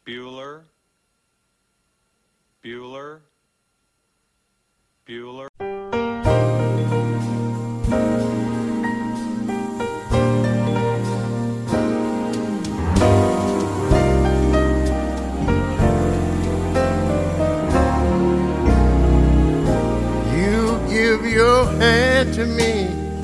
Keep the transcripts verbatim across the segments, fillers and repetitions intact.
Bueller, Bueller, Bueller. You give your hand to me,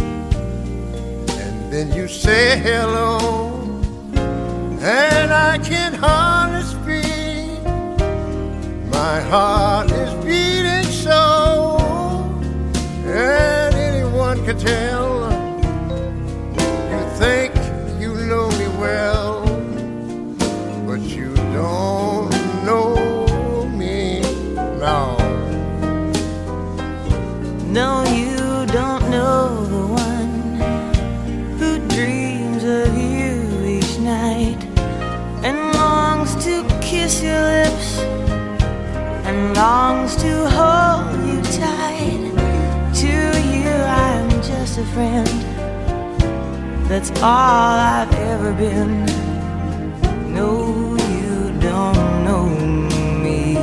and then you say hello, and I can hardly speak. My heart is beating so, and anyone can tell. You think you know me well, but you don't know me now. No, you don't know the one who dreams of you each night and longs to kiss your lips and longs to hold you tight. To you I'm just a friend, that's all I've ever been. No, you don't know me.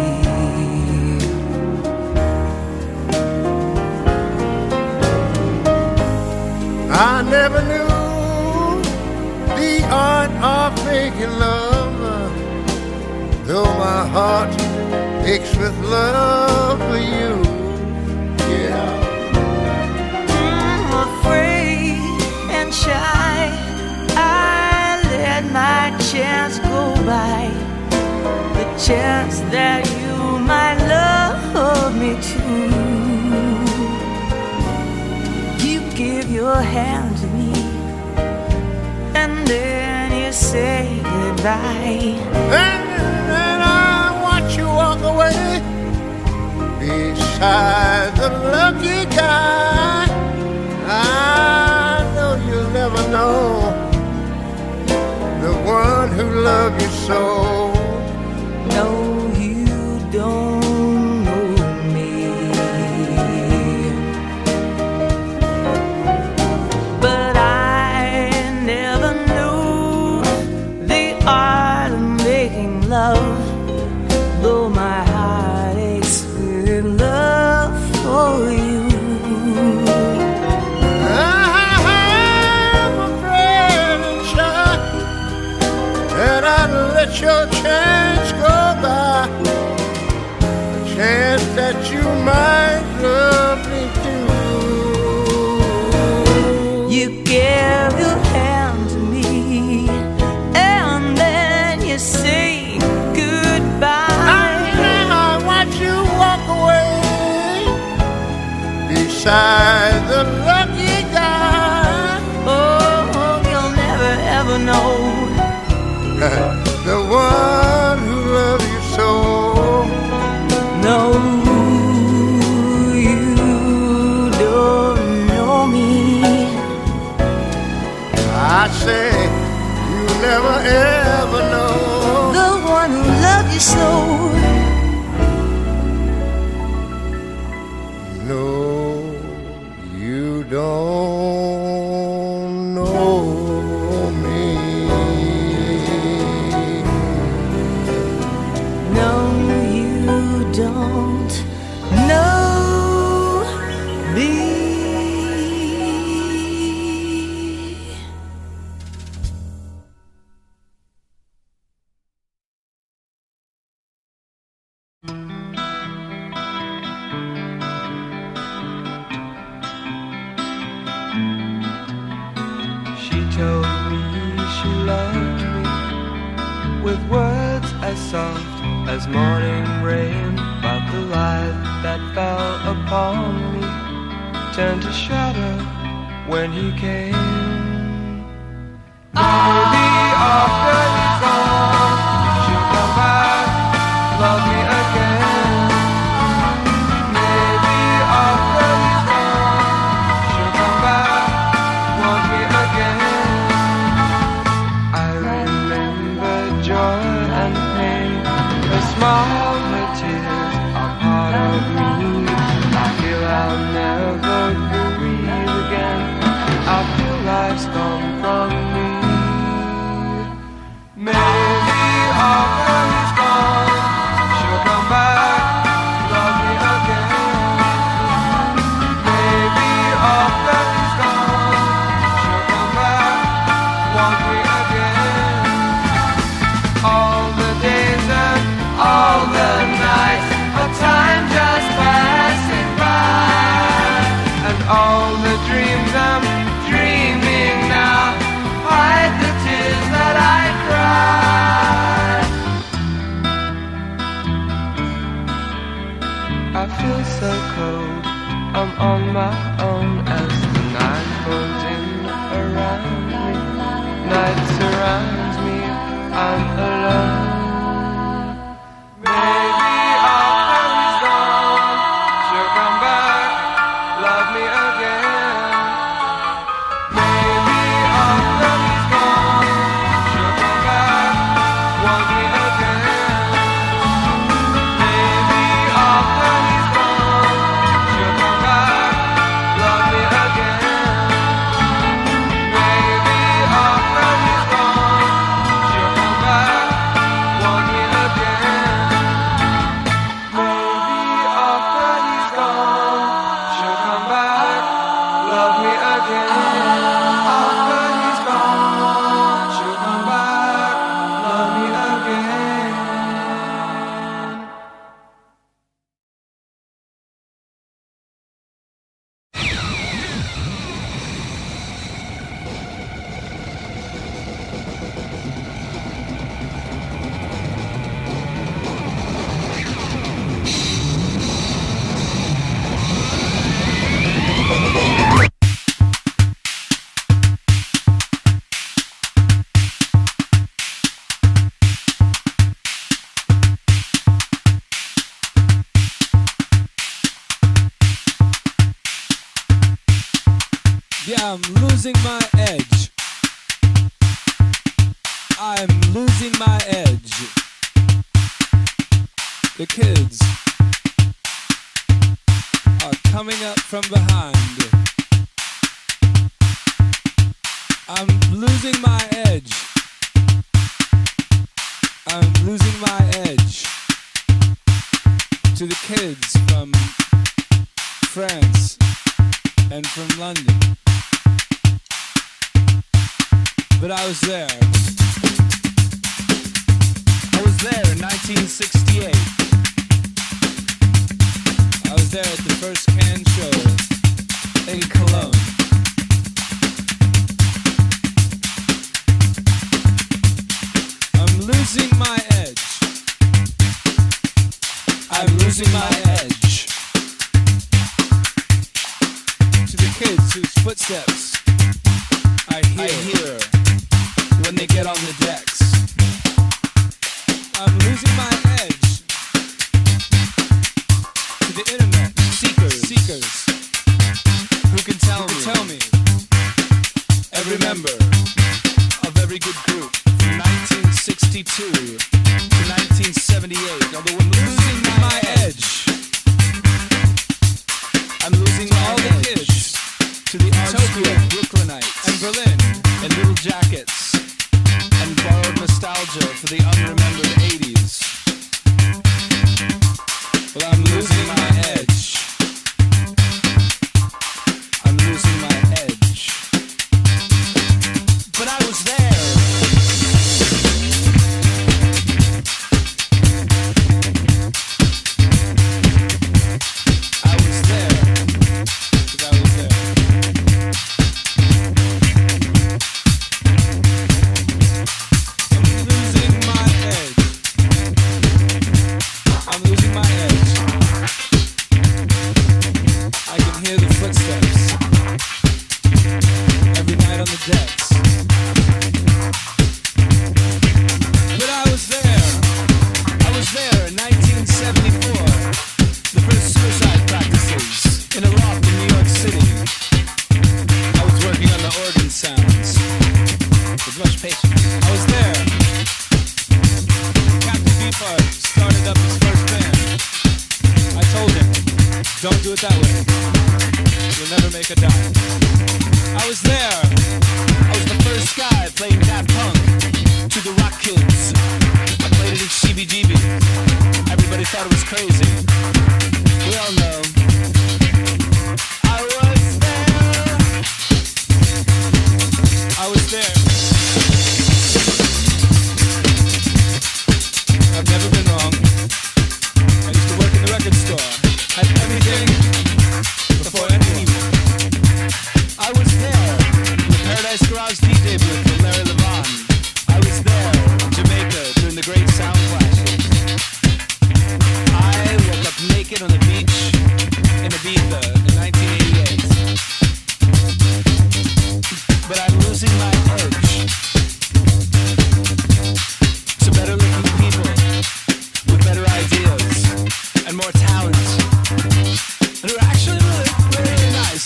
I never knew the art of making love, though my heart aches with love for you. Yeah. I'm afraid and shy, I let my chance go by, the chance that you might love me too. You give your hand to me, and then you say goodbye, And then I watch you walk away beside the lucky guy. I know you'll never know the one who loved you so. no, you don't know me. But I never knew the art of making love, though my heart aches with love for you. I'm afraid and shy, and I'd let your chance go by, a chance that you might love me too. You give your hand to me, and then you say goodbye. And I watch you walk away beside the lucky guy. Oh, you'll never ever know The one who loves you so. No, you don't know me. I say you never ever know The one who loved you so. No, you don't know me. No, you don't know me. She told me she loved me with words as soft as morning rain, but the light that fell upon me turned to shadow when he came. Maybe after he's gone, she'll come back, love me again. Maybe after he's gone, she'll come back, want me again. I remember joy and pain, her smile, her tears are part of me. I feel I'll never breathe again, I feel life's gone from me. Maybe after he's I'm losing my edge. I'm losing my edge. The kids are coming up from behind. I'm losing my edge. I'm losing my edge to the kids from France and from London. But I was there. I was there in nineteen sixty-eight. I was there at the first Cannes show in Cologne. I'm losing my edge. I'm losing my edge to the kids whose footsteps I hear, I hear when they get on the decks. I'm losing my edge to the internet seekers, seekers who can tell, who me, can tell me every member of every good group from nineteen sixty-two to nineteen seventy-eight. Although I'm losing my edge, I'm losing all the kids to the Tokyo, Brooklynites, and Berlin, and Little Jackets, and borrowed nostalgia for the unremembered eighties. Well, I'm losing my edge. I'm losing my edge. But I was there. I was there. 'Cause I was there. I'm losing my edge. I'm losing my edge. I can hear the footsteps every night on the decks. But I was there. I was there in nineteen seventy-four. The first suicide practices in a loft in New York City. I was working on the organ sounds with much patience. I was there. Captain Beefheart started up his first band. I told him, don't do it that way. You'll never make a dime. I was there. I was the first guy playing Daft Punk to the Rock Kids. I played it in C B G B. Everybody thought it was crazy. We all know. I was there. I was there. I've never been wrong. I used to work in the record store. Had everything before anyone. I was there in the Paradise Garage D J booth with Larry Levan. I was there in Jamaica during the great sound clashes. I woke up naked on the beach in Ibiza in nineteen eighty-eight. But I'm losing my edge to better looking people with better ideas and more talent, and who are actually really, really, really nice.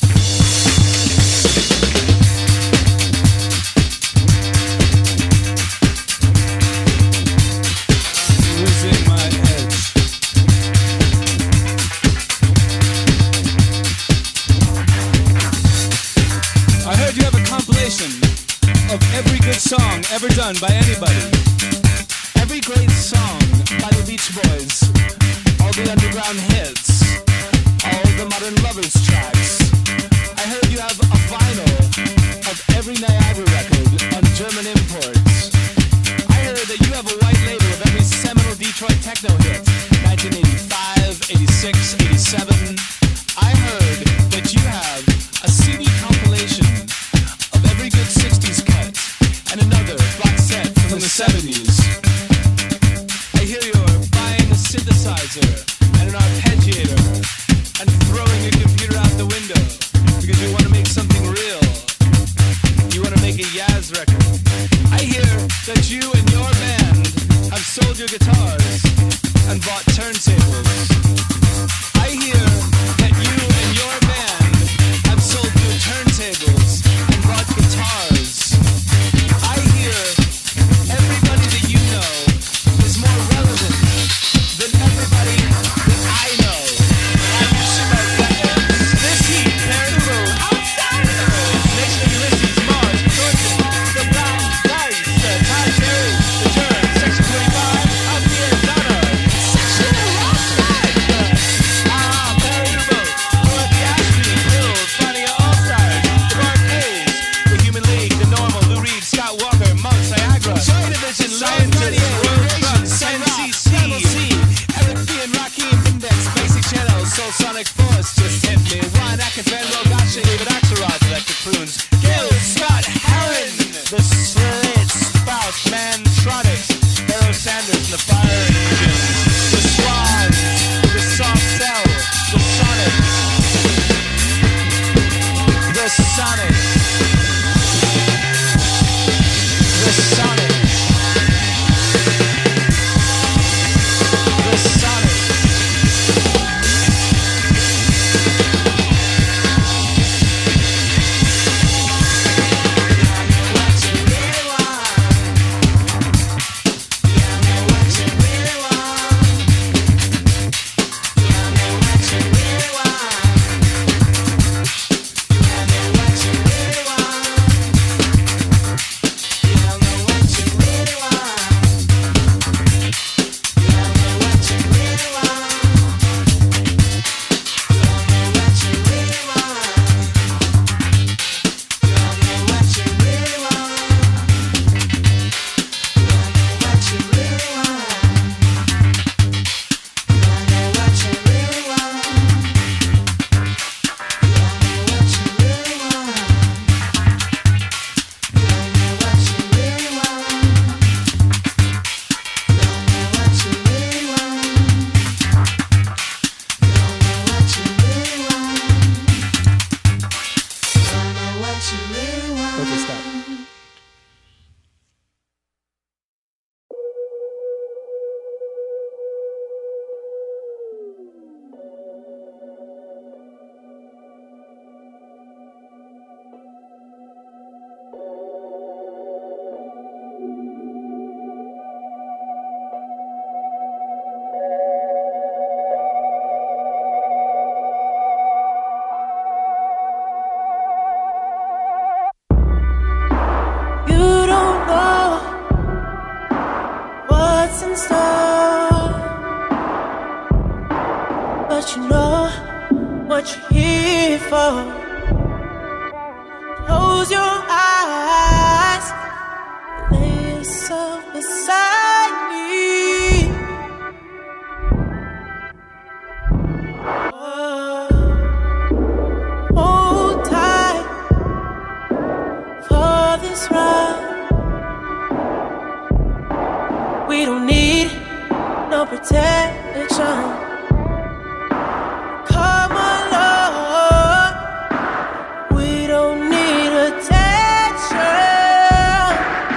Losing my edge. I heard you have a compilation of every good song ever done by anybody. Every great song by the Beach Boys, all the underground hits, all the modern lovers tracks. I heard you have a vinyl of every Niagara record on German imports. I heard that you have a white label of every seminal Detroit techno hit, nineteen eighty-five, eighty-six, eighty-seven. I heard that you have a C D compilation of every good sixties cut and another box set from the seventies. I hear you're buying a synthesizer and an arpeggiator and throwing your computer out the window because you want to make something real. You want to make a Yaz record. I hear that you and your band have sold your guitars and bought turntables. I hear that you and your band have sold your turntables in store, but you know what you're here for. Close your eyes, lay yourself beside me. Oh, hold tight for this ride. We don't need no protection. Come along, we don't need attention.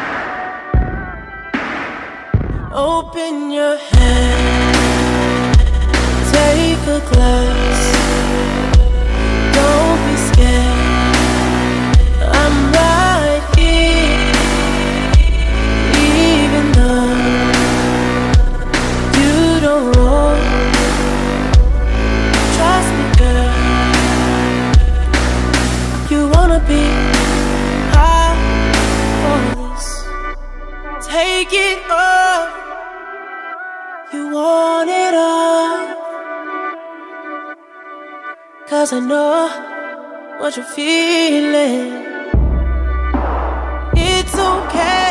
Open your hand, take a glass. Don't be scared, I'm right here. Even though you don't roll, trust me, girl. You wanna be high for this. Take it off. You want it all. 'Cause I know what you're feeling. It's okay,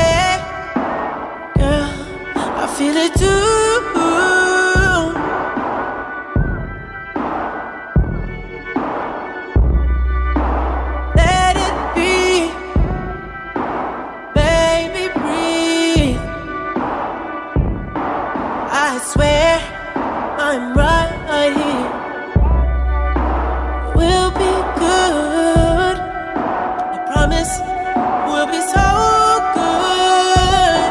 girl, I feel it too. Let it be, baby, breathe. I swear I'm right here. We'll be good, I promise we'll be so good.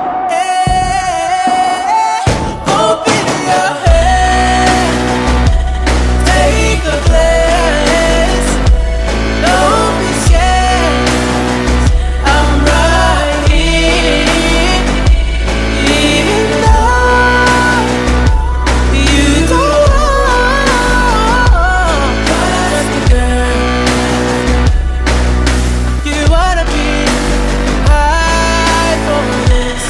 Hey, open your head, take a glass. Don't be scared, I'm right here. Even though you don't want, trust me, girl. You wanna be high for this.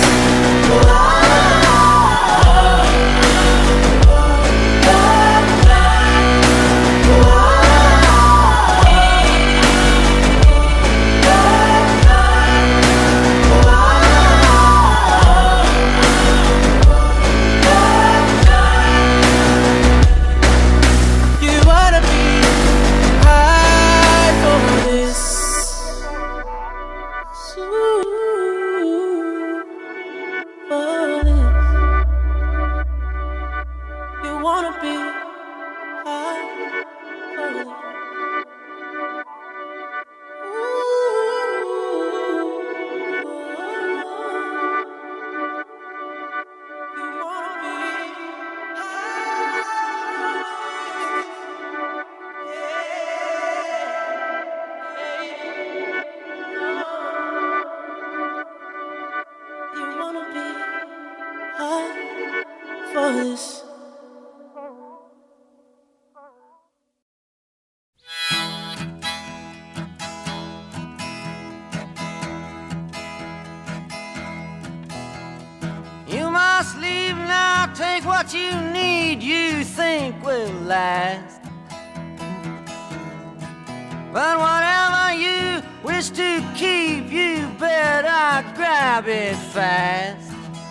You wanna be high for this. Ooh, for this. You wanna be high for this. You wanna be high for this. You must leave now, take what you need, you think will last. But whatever you wish to keep, you better grab it fast.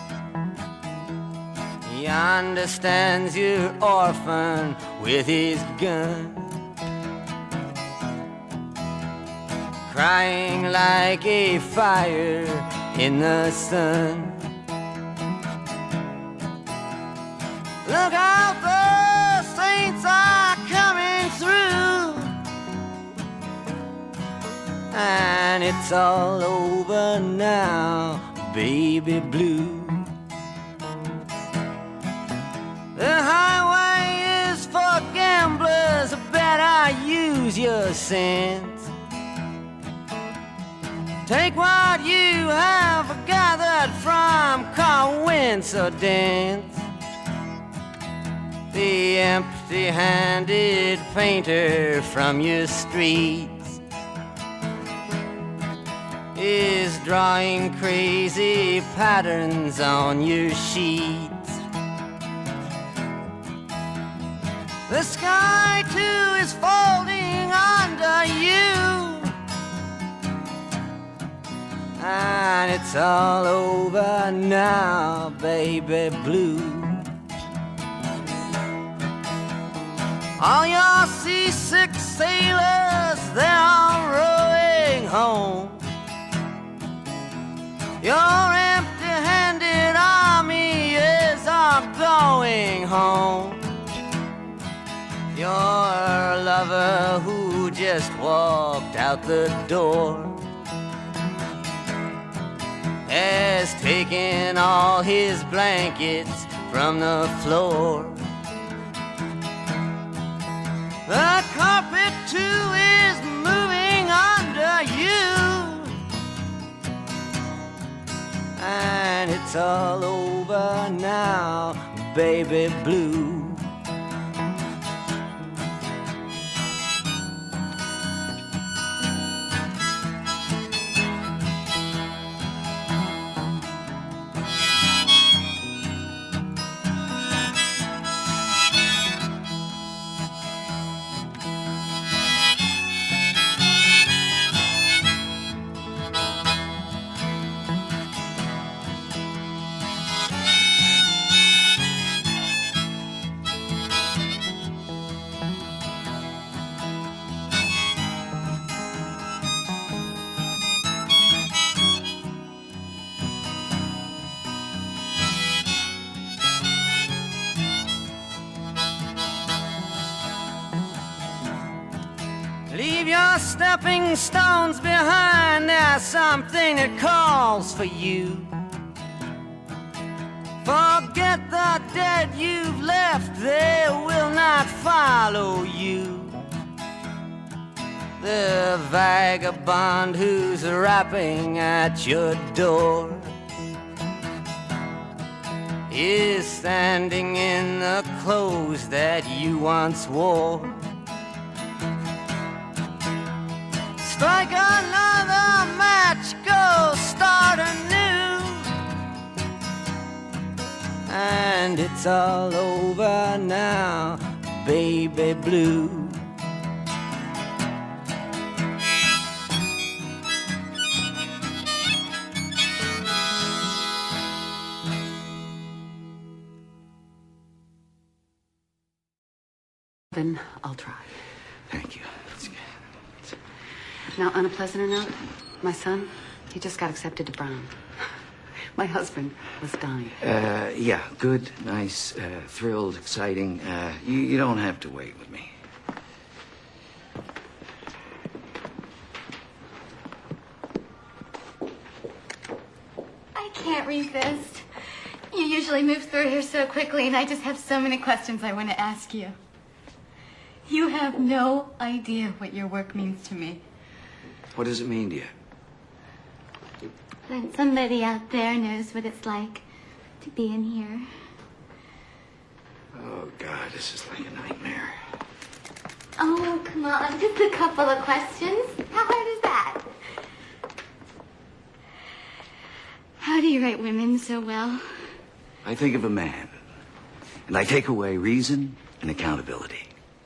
He understands you're orphan with his gun, crying like a fire in the sun. Look out, the saints are coming through, and it's all over now, baby blue. The highway is for gamblers, better use your sense. Take what you have gathered from coincidence. The empty-handed painter from your streets is drawing crazy patterns on your sheets. The sky too is folding under you, and it's all over now, baby blue. All your seasick sailors, they're all rowing home. Your empty-handed army is all going home. Your lover who just walked out the door has taken all his blankets from the floor. The carpet too is moving under you, and it's all over now, baby blue. Leave your stepping stones behind, there's something that calls for you. Forget the dead you've left, they will not follow you. The vagabond who's rapping at your door is standing in the clothes that you once wore. Strike another match, go start anew, and it's all over now, baby blue. Then I'll try. Thank you. Now, on a pleasanter note, my son, he just got accepted to Brown. My husband was dying. Uh, yeah, good, nice, uh, thrilled, exciting. Uh, you, you don't have to wait with me. I can't resist. You usually move through here so quickly, and I just have so many questions I want to ask you. You have no idea what your work means to me. What does it mean to you? When somebody out there knows what it's like to be in here. Oh, God, this is like a nightmare. Oh, come on, just a couple of questions. How hard is that? How do you write women so well? I think of a man, and I take away reason and accountability.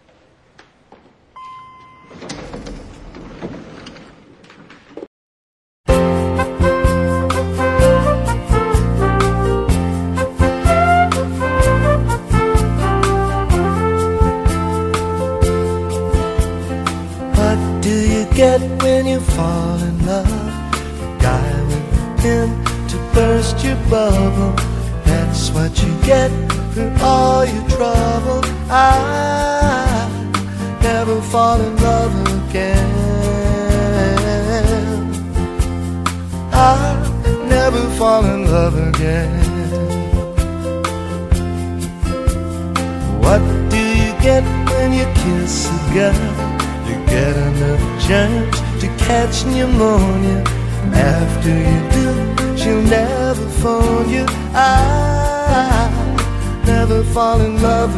Get when you fall in love, the guy within to burst your bubble. That's what you get for all your trouble. I never fall in love again. I never fall in love again. What do you get when you kiss a girl? You get enough germs to catch pneumonia. After you do, she'll never phone you. I never fall in love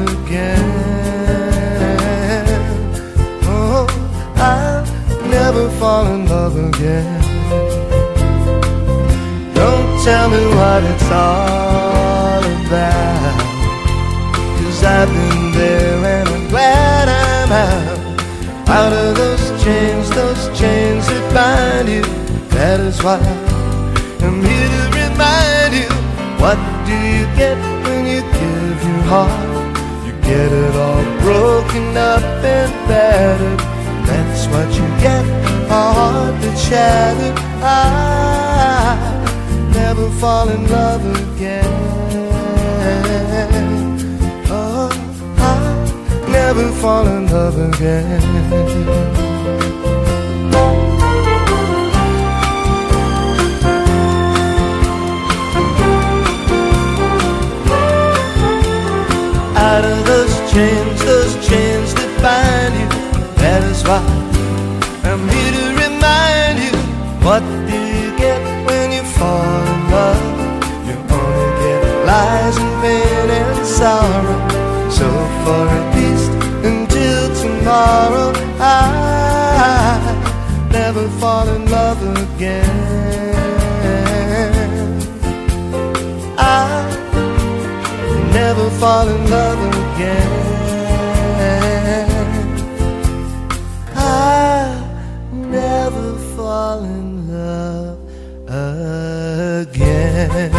again. Oh, I'll never fall in love again. tell me what it's all about, 'cause I've been there and I'm glad I'm out. Out of those chains, those chains that bind you. That is why I'm here to remind you. What do you get when you give your heart? You get it all broken up and battered. That's what you get, a heart that's shattered. I never fall in love again. Oh, I never fall in love again. Out of those chains, those chains that bind you. That is why I'm here to remind you. What do you get when you fall in love? You only get lies and pain and sorrow. So for at least until tomorrow, I never fall in love again. I never fall in love again. I never fall in love again.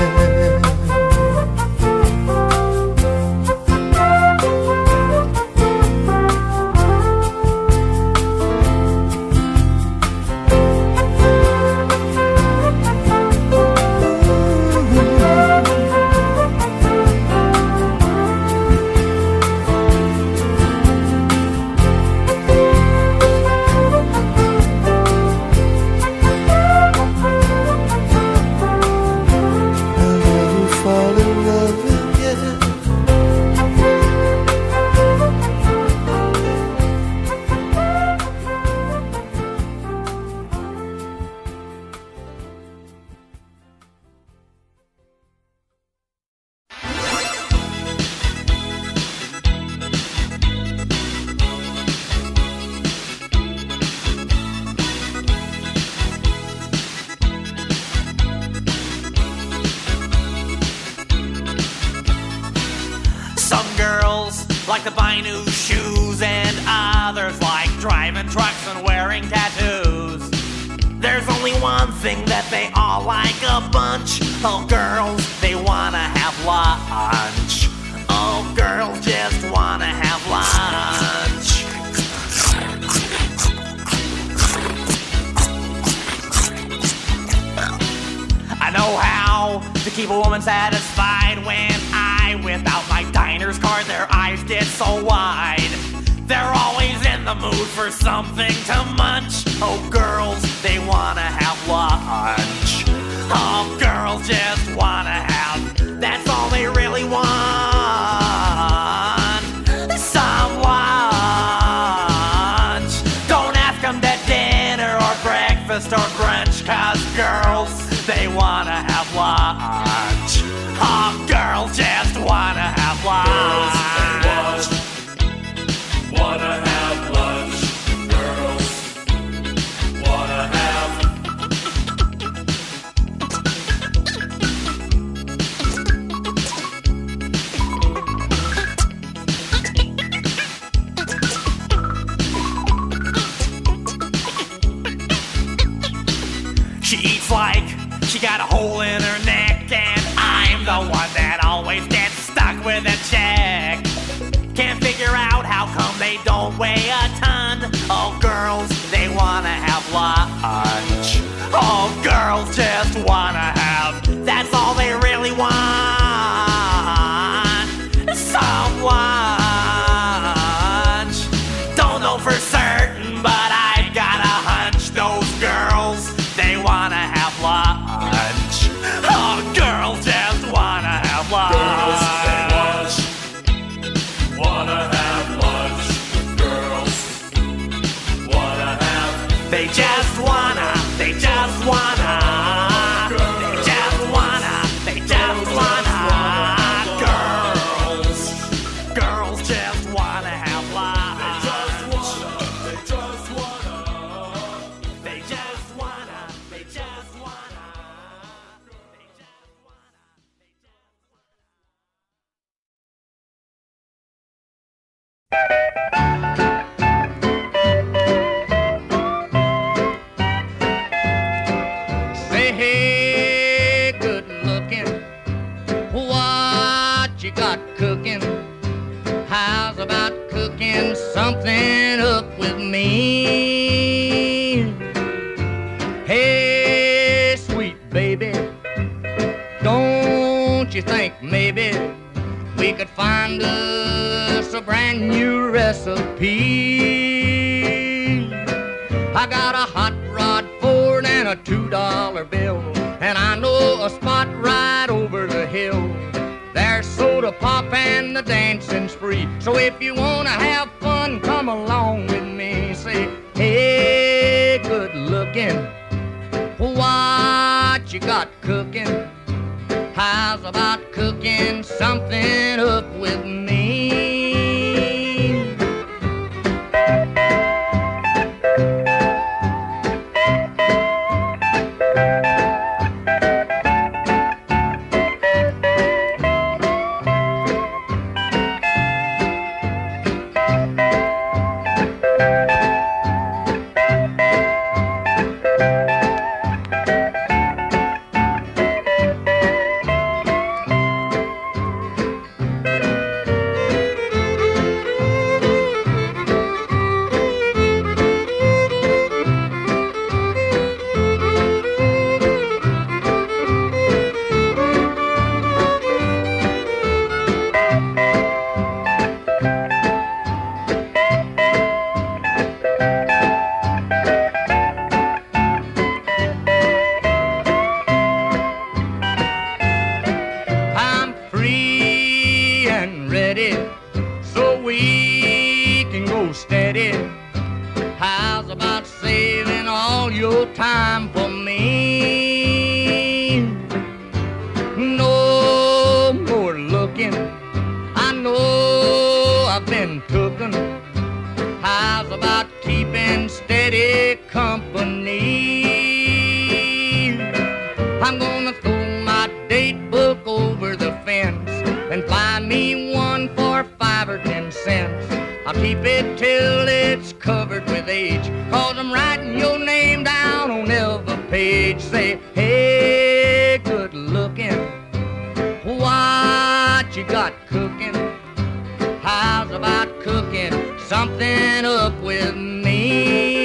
like to buy new shoes, and others like driving trucks and wearing tattoos. There's only one thing that they all like a bunch. Oh, girls, they wanna have lunch. Oh, girls just wanna have lunch. I know how to keep a woman satisfied. When I whip out my diner's card, their eyes get so wide. They're always in the mood for something to munch. Oh, girls, they wanna have lunch. Oh, girls just wanna have, that's all they really want. Some lunch. Don't ask them to dinner or breakfast or brunch, 'cause girls, they wanna have lunch. Oh, girls just wanna have lunch. Girls, they wanna have lunch. Girls wanna have. She eats like she got a hole in her neck, and I'm the one that always gets stuck with a check. Can't figure out how come they don't weigh a ton. Oh, girls, they wanna have lunch. Oh, girls just wanna have, that's all they really want. Some lunch. Don't know for certain, but I've got a hunch. Those girls, they wanna have lunch. Oh, girls just wanna have lunch. Girls, they want. Say, hey, good looking, what you got cooking? How's about cooking something up with me? Hey, sweet baby, don't you think maybe we could find us a brand new recipe? I got a hot rod Ford and a two dollar bill, and I know a spot right over the hill. There's soda pop and the dancing's free. So if you wanna have fun, come along with me. Say, hey, good looking, what you got cooking? How's about cooking something up with me? Time for me. No more looking, I know I've been tooken. How's about keeping steady company? I'm gonna throw my date book over the fence and buy me one for five or ten cents. I'll keep it till it's covered with age, 'cause I'm writing your name down on every page. Say, hey, good looking, what you got cooking? How's about cooking something up with me?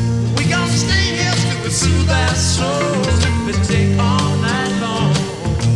Soothe our souls if we take all night long.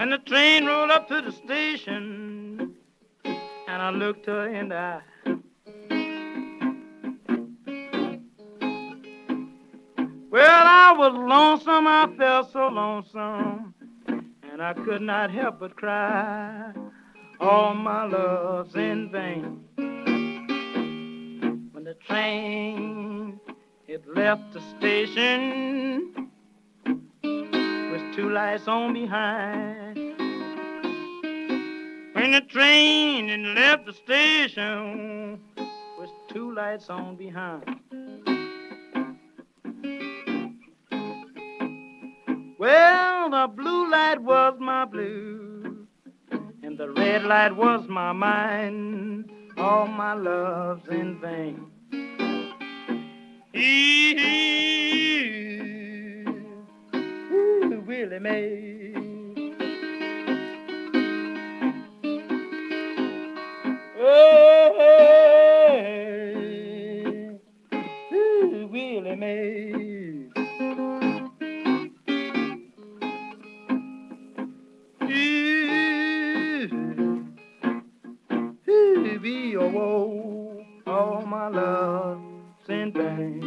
When the train rolled up to the station, and I looked her in the eye. Well, I was lonesome, I felt so lonesome, and I could not help but cry. All my love's in vain. When the train, it left the station with two lights on behind. When the train it left the station with two lights on behind. Well, the blue light was my blue, and the red light was my mind. All my love's in vain. Ooh, Willie Mae. Oh, hey, ooh, Willie Mae. Be a woe, all my love's in vain.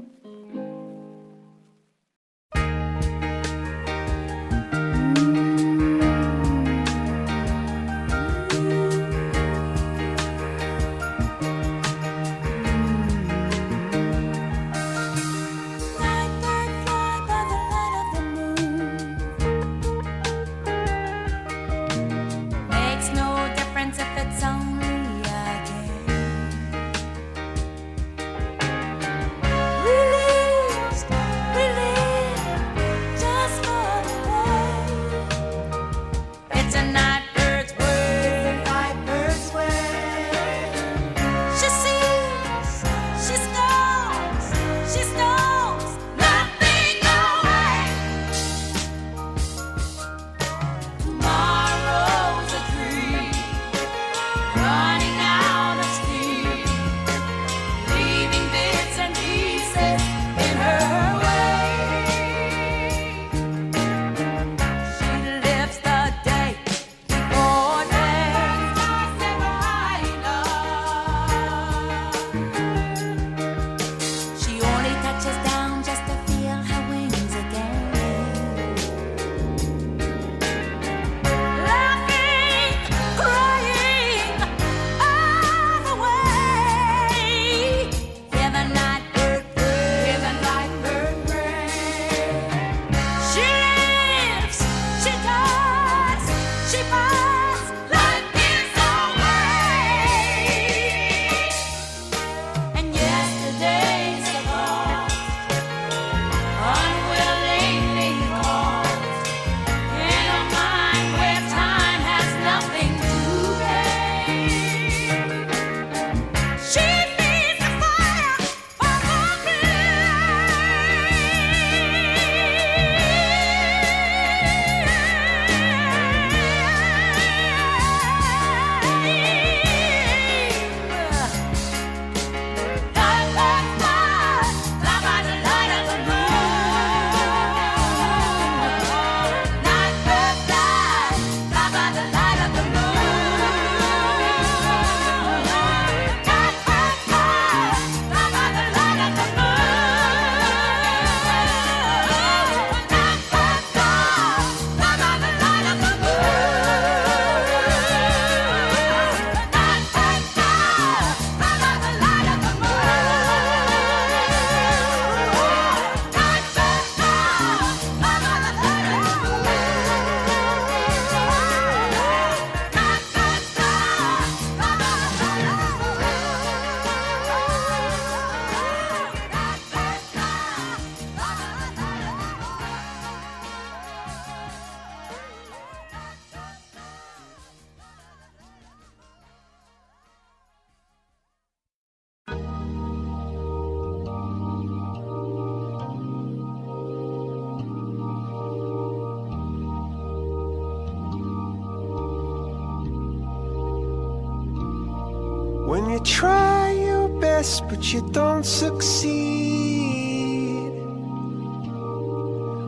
When you try your best but you don't succeed,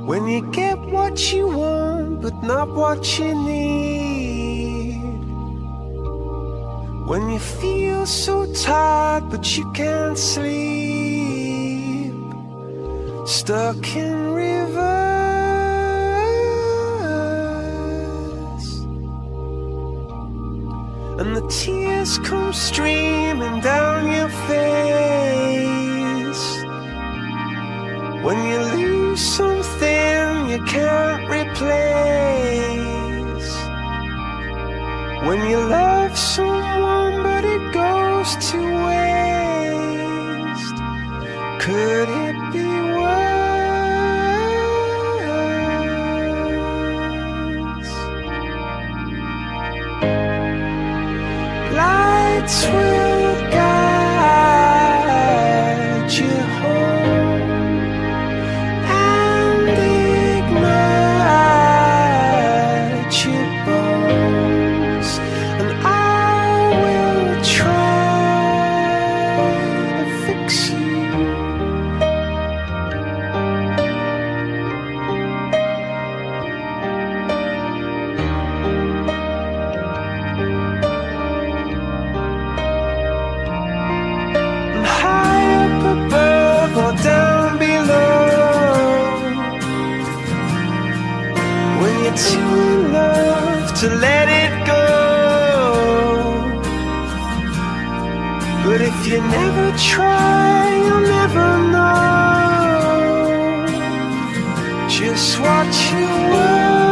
When you get what you want, but not what you need. When you feel so tired, but you can't sleep. Stuck in rivers, and the tears come streaming down your face. When you lose something you can't replace. When you love someone but it goes to waste. Could it be worse? Lights will guide you home and ignite your bones, and I will try to fix you. And high up above or down below, when you're too in love to let it go. But if you never try, you'll never know just what you were.